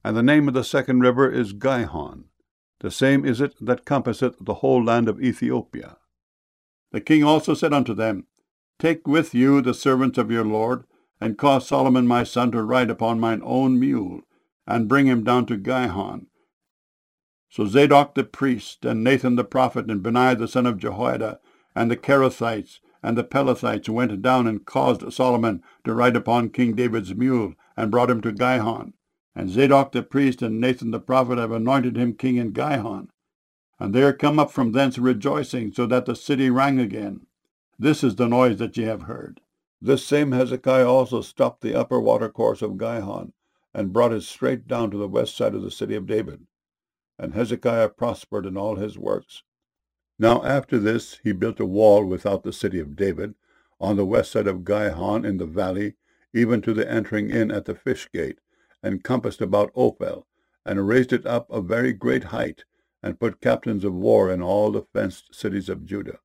And the name of the second river is Gihon. The same is it that compasseth the whole land of Ethiopia. The king also said unto them, Take with you the servants of your lord, and cause Solomon my son to ride upon mine own mule, and bring him down to Gihon. So Zadok the priest, and Nathan the prophet, and Benaiah the son of Jehoiada, and the Kerethites, and the Pelethites went down and caused Solomon to ride upon King David's mule, and brought him to Gihon. And Zadok the priest and Nathan the prophet have anointed him king in Gihon. And they are come up from thence rejoicing, so that the city rang again. This is the noise that ye have heard. This same Hezekiah also stopped the upper watercourse of Gihon, and brought it straight down to the west side of the city of David. And Hezekiah prospered in all his works. Now after this he built a wall without the city of David, on the west side of Gihon in the valley, even to the entering in at the fish gate, and compassed about Ophel, and raised it up a very great height, and put captains of war in all the fenced cities of Judah.